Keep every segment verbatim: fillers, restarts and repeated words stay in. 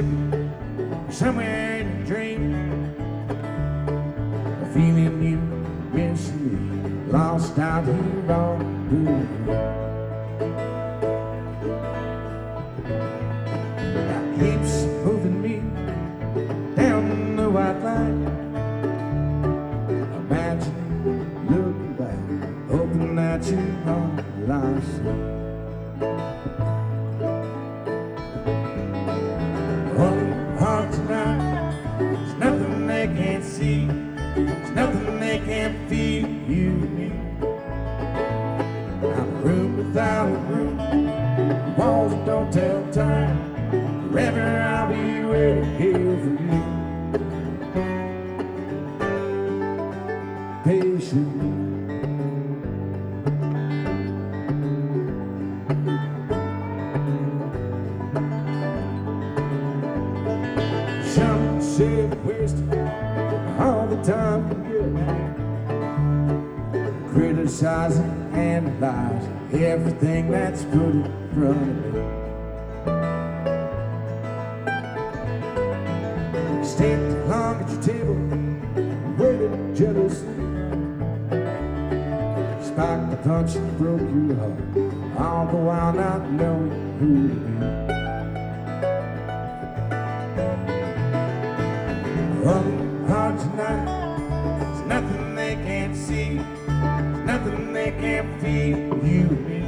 Mississippi, somewhere in a dream, feeling you, missing me, lost out here on the river. Now keeps moving me down the white line. Imagine looking back, hoping that you are lost. One heart tonight, there's nothing they can't see, there's nothing they can't feel. You and me, I'm a room without a room, the walls don't tell time. Forever I'll be waiting here for you, patiently. Some say I've wasted all the time we get, criticizing, analyzing everything that's put in front of me. Stayed too long at your table, waited jealously, spiked the punch and broke your heart, all the while not knowing who to be. One heart tonight, there's nothing they can't see, there's nothing they can't feel. You and me,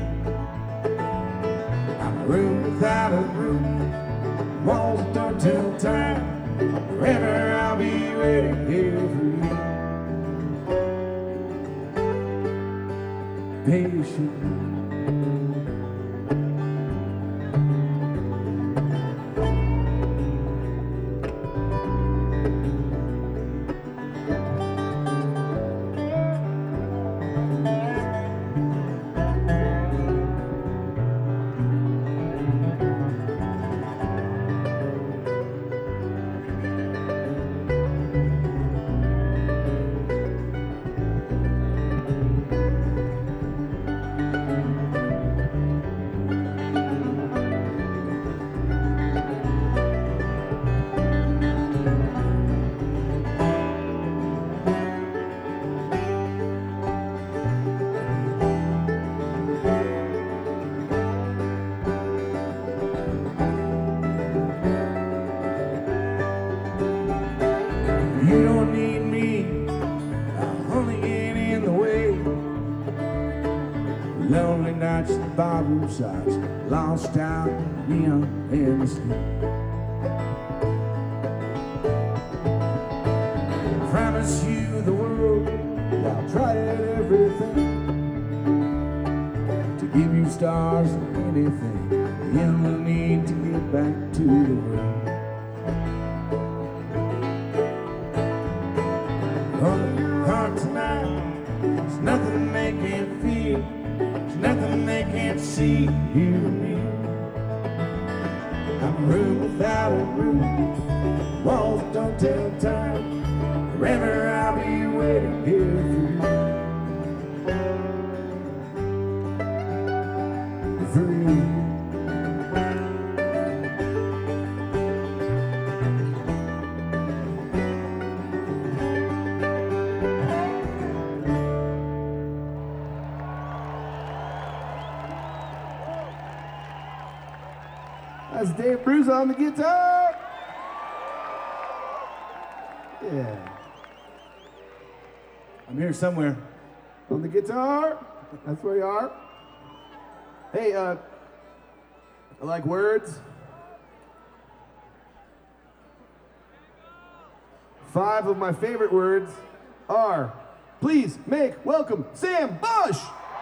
I'm a room without a room, walls don't tell time. Forever I'll be waiting here for you, patiently. You don't need me, I'm only getting in the way. Lonely nights at the barroom sides, lost out neon in the street. Promise you the world, I'll try everything to give you stars and anything you'll need to get back to the world. One heart tonight, there's nothing they can't feel, there's nothing they can't see. You and me, I'm a room without a room, walls don't tell time. Forever I'll be waiting here for you, for you. That's Dave Bruce on the guitar. Yeah. I'm here somewhere. On the guitar. That's where you are. Hey, uh, I like words. Five of my favorite words are, please make welcome Sam Bush.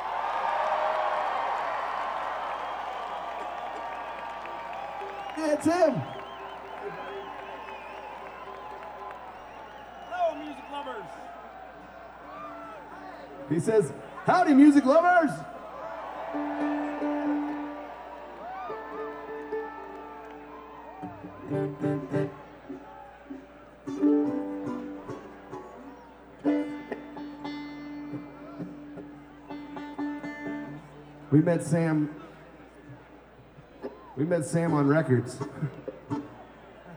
Yeah, it's him. Hello, music lovers. He says, howdy, music lovers. We met Sam. We met Sam on records.